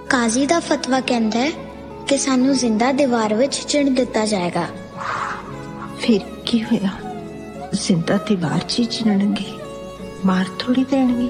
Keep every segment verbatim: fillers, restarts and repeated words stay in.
काजी दा फतवा कहता है कि सानू जिंदा दीवार विच चिण दिता जाएगा। फिर की होया? जिंदा दीवार च चिणनगे, मार थोड़ी देणगे।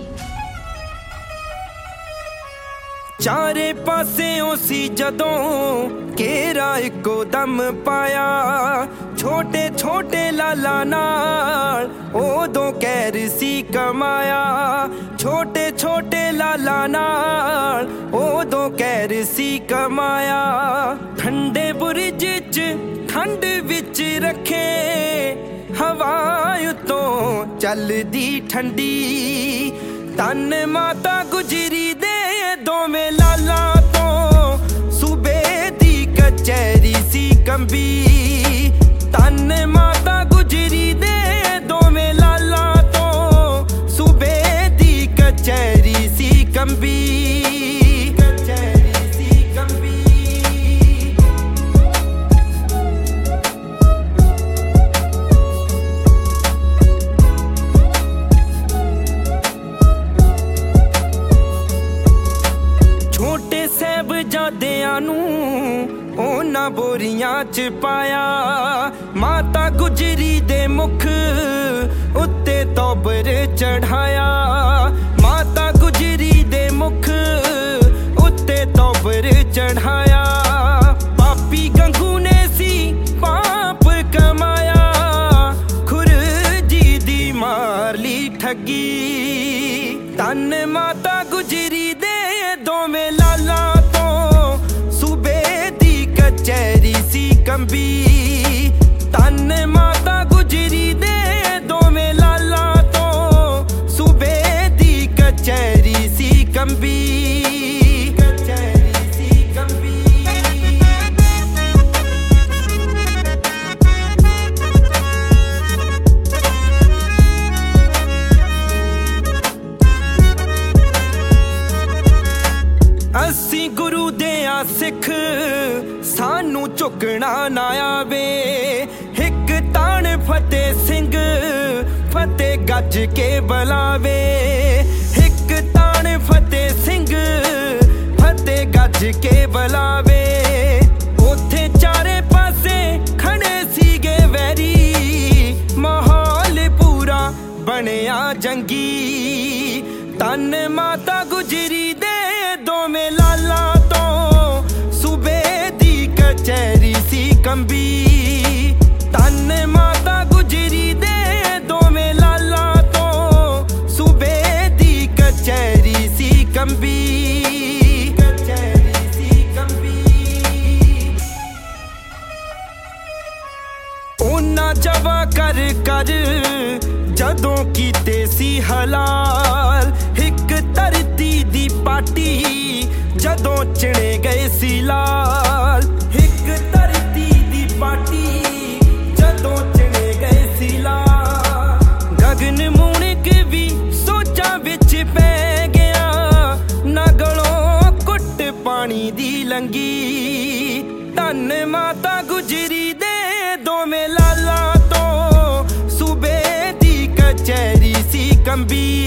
चारे पासेओं सी जदों घेरा इको दम पाया, छोटे छोटे लाला नाल ओदों कैर सी कमाया। छोटे छोटे लाला नाल ओदों कैर सी कमाया। ठंडे बुरज च ठंड विच रखे, हवा उतों चलदी ठंडी। तन माता गुजरी दे दोवें लाला तो, सूबे दी कचहरी सी कंबी। तन माता गुजरी दे दोवें लाला तो, सूबे दी कचहरी सी कंबी। कचहरी सी कंबी। छोटे साहिबजादियां नूं उन्हां बोरियां च पाया। माता गुजरी दे मुख उत्ते तौबर चढ़ाया। माता गुजरी दे मुख उत्ते तौबर चढ़ाया। पापी गंगू ने सी पाप कमाया, खुर जी दी मार ली ठगी। तन माता गुजरी दे दोवें लाला तो, सूबे दी कचहरी सी कंबी। तन माता गुजरी दे दोवें लाला तो, सूबे दी कचहरी सी कंबी। कचहरी सी कंबी। असी गुरु दे आ सिख, सानू झुकना ना आवे। हिक तान फतेह सिंह, फतेह गज के बुलावे। हिक तान फतेह सिंह, फतेह गज के बुलावे। उथे चारे पासे खड़े सीगे वैरी, माहौल पूरा बनया जंगी। तन माता गुजरी दे दोवें लाला तो, सूबे दी कचहरी सी कंबी। तन माता गुजरी दे दोवें लाला तो, सूबे दी कचहरी सी कंबी। कचहरी सी कंबी। उन्हां जवा कर कर जदों कीते सी हलाल, हिक धरती दी पाटी जदों चिणे गए सी लाल। हिक धरती दी पाटी जदों चिणे गए सी लाल। गगन मुणक भी सोचा विच पै गया, नगलों कुट पानी दी लंगी। धन माता गुजरी दे दोवें लाला तो, सूबे दी कचहरी सी कंबी।